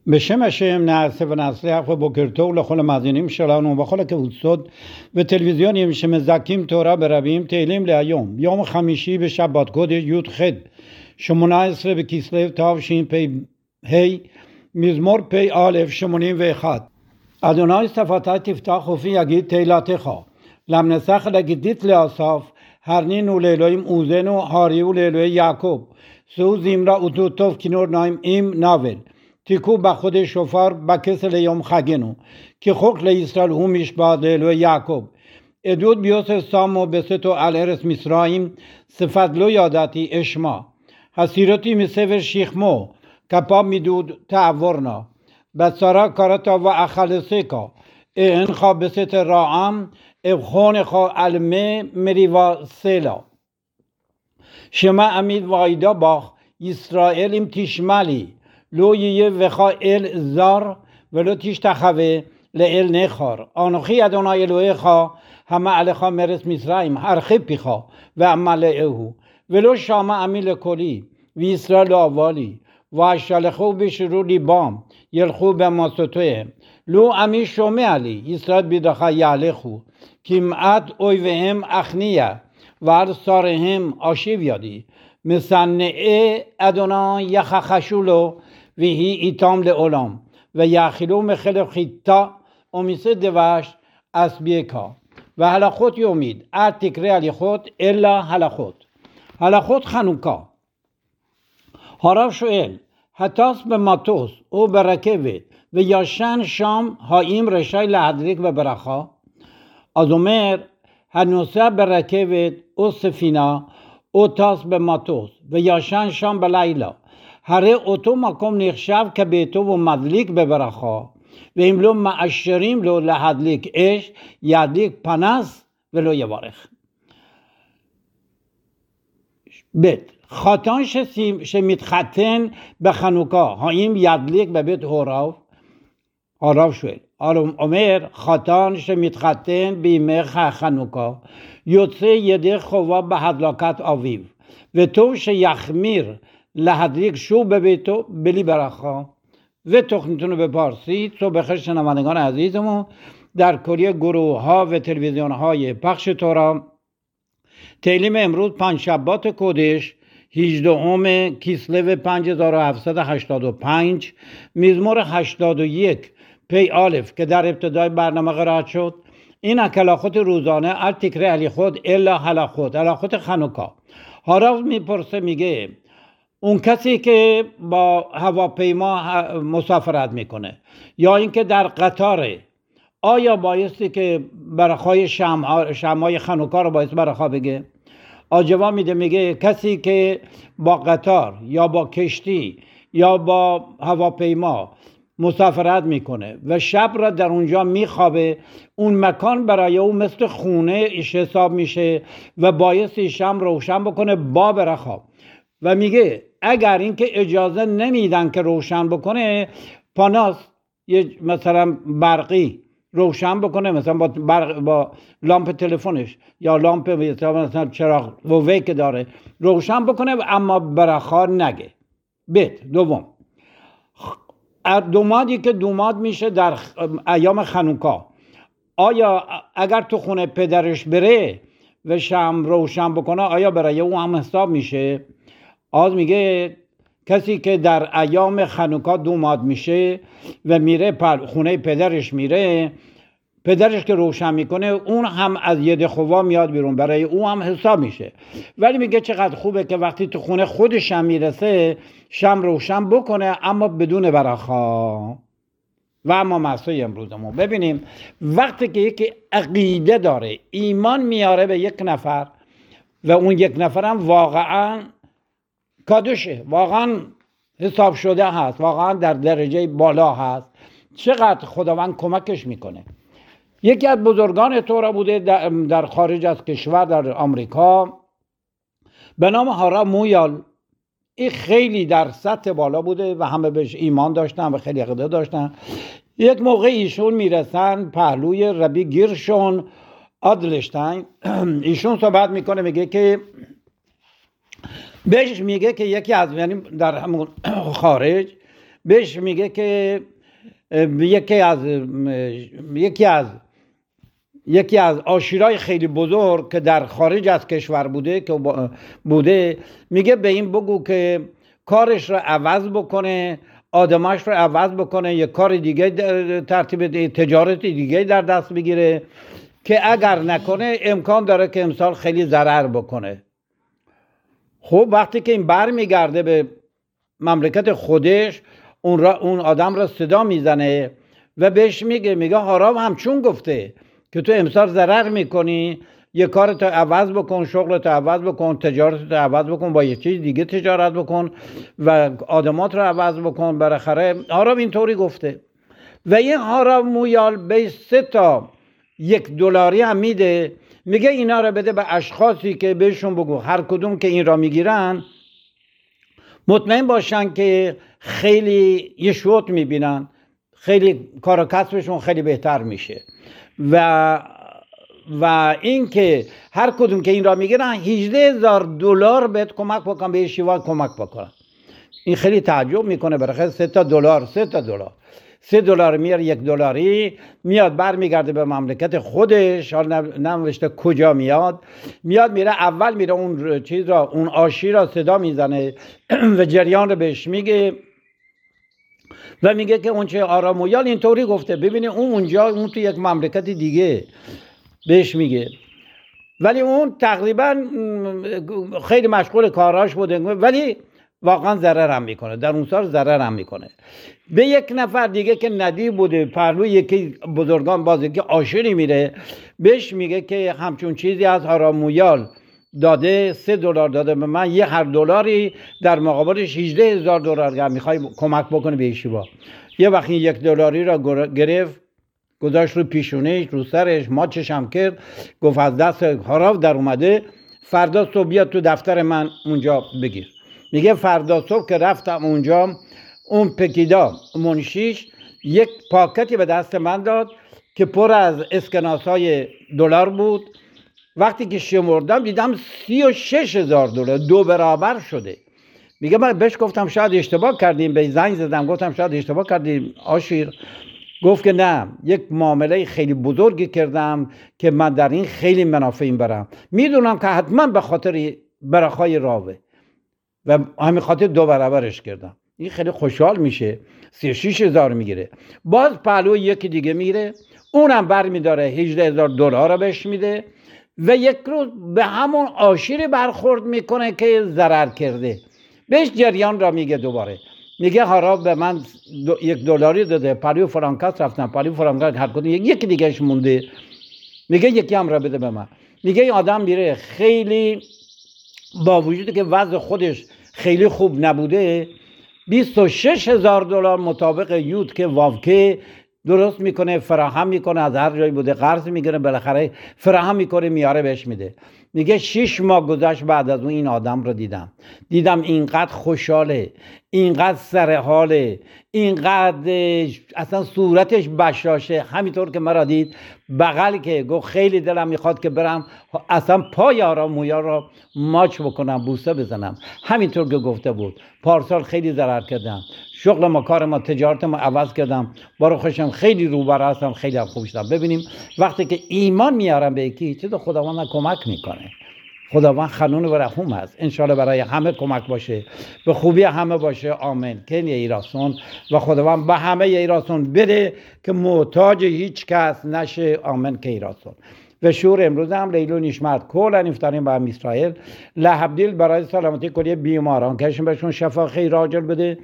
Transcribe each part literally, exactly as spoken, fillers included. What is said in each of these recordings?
בשם השם נעשה ונצליח ובוקר טוב לכל המאזינים שלנו בכל הקבוצות וטלוויזיונים שמזכים תורה ברבים. תהילים להיום, יום חמישי בשבת קודש י"ח שמונה עשרה בכסלו תשפ"ה, מזמור פ"א שמונים ואחת. אדוני שפתי תפתח ופי יגיד תהילתך, למנסח לגדית לאסף, הרנינו לאלוהים עוזנו, הריעו לאלוהי יעקב, שאו זמרה ותו טוב כינור נעים עם נבל. תיקו בחודש שופר בכסל ליום חגנו, כי חוק לישראל הוא משפט לאלוהי יעקב. עדות ביוסף שמו בסתו על ארץ מצרים, שפת לא ידעתי אשמע. הסירותי מסבר שכמו, כפה מדוד תעבורנה. בצרה קראת ואכלסך, אינך בסתר רעם, אבחונך על מי מריבה סלע. שמע עמית ועידה בך, ישראל אם תשמע לי, לא יהיה בך אל זר ולא תשתחווה לאל נכר. אנוכי אדוני אלוהיך המעלך מארץ מצרים, הרחיב פיך ואמלאהו, ולא שמע עמי לקולי וישראל לא אהבה לי, ואשלחו בשרור ליבם ילכו במסעותיהם. לא עמי שומע לי, ישראל בדרכי יהלכו, כמעט אויביהם אכניע ועל שריהם אשיב ידי. משנאי אדוני יכחשו לו והיא איתם לעולם, ויאכלו מחלב חיטה ומשא דבש אסבייקה. והלכות יומית, אל תקרא הליכות אלא הלכות. הלכות חנוכה. הרב שואל, הטס במטוס או ברכבת וישן שם, האם רשאי להדליק בברכה? אז אומר, הנוסע ברכבת או ספינה או טס במטוס וישן שם בלילה, הרי אותו מקום נחשב כביתו ומדליק בברכה, ואם לא מאשרים לו להדליק אש, ידליק פנס ולא יברך. ב' חתן שמתחתן בחנוכה, האם ידליק בבית הוריו? הרב שואל, אומר, חתן שמתחתן בימי חנוכה יוצא ידי חובה בהדלקת אביו, וטוב שיחמיר להדליק שוב בביתו בלי ברכה. ותוכניתנו בפרסית صبح شنوندگان عزیزمون در کلیه گروه ها و تلویزیون های پخش تورا. تهیلیم امروز پنجشنبه کودش هجدهم کیسلو پنج هزار و هفتصد و هشتاد و پنج، مزمور هشتاد و یک پی آلف که در ابتدای برنامه قرائت شد. این اکلاخوت روزانه ال تکره علی خود الا هلاخوت، هلاخوت خنوکا. هاراز میپرسه، میگه اون کسی که با هواپیما مسافرت میکنه یا اینکه در قطاره، آیا بایستی که برخای شمعای خنوکا رو باید برخا بگه؟ جواب میده، میگه کسی که با قطار یا با کشتی یا با هواپیما مسافرت میکنه و شب را در اونجا میخوابه، اون مکان برای او مثل خونه ایش حساب میشه و بایستی شم روشن بکنه با برخا. و میگه اگر اینکه اجازه نمیدن که روشن بکنه، پاناس یه مثلا برقی روشن بکنه، مثلا با, برق با لامپ تلفنش یا لامپ مثلا چراغ ووی که داره روشن بکنه، اما برخا نگه. بیت دوم، دومادی که دوماد میشه در ایام خنوکا، آیا اگر تو خونه پدرش بره و شم روشن بکنه، آیا برای او هم حساب میشه؟ آز میگه کسی که در ایام خنوکا دوماد میشه و میره خونه پدرش میره، پدرش که روشن میکنه اون هم از ید خوا میاد بیرون، برای او هم حساب میشه. ولی میگه چقدر خوبه که وقتی تو خونه خودش هم میرسه شم روشن بکنه، اما بدون برخا. و اما مسئله امروزمون ببینیم، وقتی که یکی عقیده داره، ایمان میاره به یک نفر و اون یک نفر هم واقعا کادوشه، واقعا حساب شده هست، واقعا در درجه بالا هست، چقدر خداوند کمکش میکنه. یکی از بزرگان تورا بوده در خارج از کشور، در آمریکا، به نام هارا مویال. این خیلی در سطح بالا بوده و همه بهش ایمان داشتن و خیلی عقیده داشتن. یک موقع ایشون میرسن پهلوی ربی گیرشون آدلشتاین، ایشون صحبت میکنه، میگه که بهش میگه که یکی از، یعنی در همون خارج بهش میگه که یکی از یکی از یکی از آشیرای خیلی بزرگ که در خارج از کشور بوده که بوده میگه به این بگو که کارش رو عوض بکنه، آدماش رو عوض بکنه، یک کار دیگه ترتیب تجارت دیگه در دست بگیره که اگر نکنه امکان داره که امسال خیلی ضرر بکنه. خب وقتی که این بر میگرده به مملکت خودش، اون, را اون آدم را صدا میزنه و بهش میگه میگه هارام همچون گفته که تو امسال ضرر میکنی، یه کارتو عوض بکن، شغلتو عوض بکن، تجارتتو عوض بکن، با یه چیز دیگه تجارت بکن و آدمات رو عوض بکن. بالاخره هارام اینطوری گفته و این هارام مویال به سه تا یک دلاری هم میده، میگه اینا رو بده به اشخاصی که بهشون بگو هر کدوم که این را میگیرن مطمئن باشن که خیلی یشوت میبینن، خیلی کار و کسبشون خیلی بهتر میشه و و این که هر کدوم که این را میگیرن هجده هزار دلار بهت کمک بکن، به یشیوا کمک بکنن. این خیلی تعجب میکنه، برای سه تا دلار سه تا دلار سه دلار میاره، یک دلاری میاد برمیگرده به مملکت خودش. حالا نوشته کجا میاد، میاد میره اول میره اون چیز را، اون آشی را صدا میزنه و جریان رو بهش میگه و میگه که اون چه آرامویال اینطوری گفته. ببینه اون اونجا اون تو یک مملکت دیگه بهش میگه، ولی اون تقریبا خیلی مشغول کاراش بوده ولی واقعا ضرر هم میکنه، در اون سال ضرر هم میکنه. به یک نفر دیگه که ندی بوده پهلوی یکی بزرگان بازی که عاشقی میره بهش میگه که همچون چیزی از آرامویال داده، سه دلار داده به من، یه هر دلاری در مقابلش هجده هزار دلار گر میخوای کمک بکنه به یشیوا. یه وقتی یک دلاری را گرفت گذاشت رو پیشونش رو سرش ماچش هم کرد، گفت از دست هارام در اومده، فردا صبح بیاد تو دفتر من اونجا بگیر. میگه فردا صبح که رفتم اونجا اون پکیدا منشیش یک پاکتی به دست من داد که پر از اسکناس های دلار بود. وقتی که شمردم دیدم سی و شش هزار دلار، دو برابر شده. میگه من بهش گفتم شاید اشتباه کردیم، به زنگ زدم گفتم شاید اشتباه کردیم آشیر. گفت که نه، یک معامله خیلی بزرگی کردم که من در این خیلی منافع برم، میدونم که حتما به خاطر برخای راوه و همین خاطر دو برابرش کردم. این خیلی خوشحال میشه، سی و شش هزار میگیره. باز پهلو یکی دیگه میره اونم بر میداره هجده هزار دلار رو بهش میده و یک روز به همون عاشیر برخورد میکنه که ضرر کرده. بهش جریان را میگه دوباره، میگه هارام به من دو یک دلاری داده، پهلو فرانکاس رفتم، پهلو فرانکاس هر کدوم یکی دیگهش مونده، میگه یکی هم را بده به من. میگه این آدم میره خیلی با وجودی که وضع خودش خیلی خوب نبوده بیست و شش هزار دلار مطابق یود که واوکه درست میکنه، فراهم میکنه، از هر جایی بوده قرض میگیره، بالاخره فراهم میکنه میاره بهش میده. میگه شش ماه گذشت بعد از اون این آدم رو دیدم دیدم اینقدر خوشحاله، اینقدر سرحاله، اینقدر اصلا صورتش بشاشه، همینطور که مرا دید بغل که گفت خیلی دلم میخواد که برم اصلا پای آرامویال را ماچ بکنم، بوسه بزنم. همینطور که گفته بود پارسال خیلی ضرر کردم، شغل ما کار ما تجارت ما عوض کردم، بارو خوشم خیلی روبرا هستم، خیلی هم خوب شدم. ببینیم وقتی که ایمان میارم به یکی چیز خداوند کمک میکنه. خداوند خنون و رحوم است. انشالله برای همه کمک باشه، به خوبی همه باشه. آمین. که ایراسون و خداوند به همه ایراسون بده که محتاج هیچ کس نشه. آمین. که ایراسون و شور امروز هم لیلو نشمت کلا نفتاریم با هم اسرائیل لحبدیل برای سلامتی کلی بیماران کشم بهشون شفا خیر عاجل بده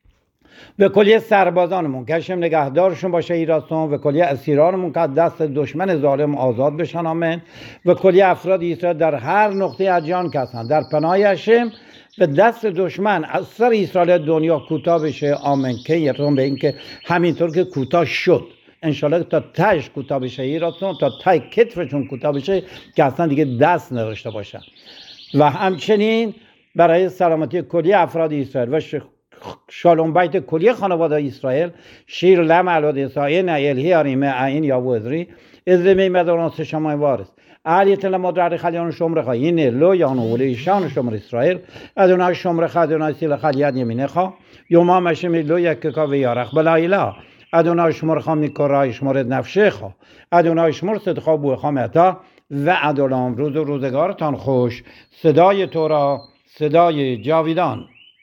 و کلی سربازانمون کشم نگهدارشون باشه ایراسون و کلی اسیرانمون که دست دشمن ظالم آزاد بشن. آمین. و کلی افراد اسرائیل در هر نقطه از جهان که هستن در پناه هشم و دست دشمن از سر اسرائیل دنیا کوتاه بشه. آمین. که یتون به این که همینطور که کوتاه شد انشالله تا تهش کوتاه بشه ایراسون، تا ته کتفشون کوتاه بشه که اصلا دیگه دست نداشته باشن. و همچنین برای سلامتی کلی افراد اسرائیل و شالوم بیت کلی خانواده اسرائیل شیر لم علاد اسرائیل نه الهی آریمه این یا وزری از میمداران سه شمای وارث علیت لمدرد خلیان شمر خا این لو یانو ولی شان شمر اسرائیل ادونای شمر خا ادونای سیل خلیات یمینه خا یوما مشم لو یک کا و یارخ بلایلا ادونای شمر خا میکرای شمر نفشه خا ادونای شمر صد خا بو خامتا و ادولام روز و روزگارتان خوش صدای تو را صدای جاویدان.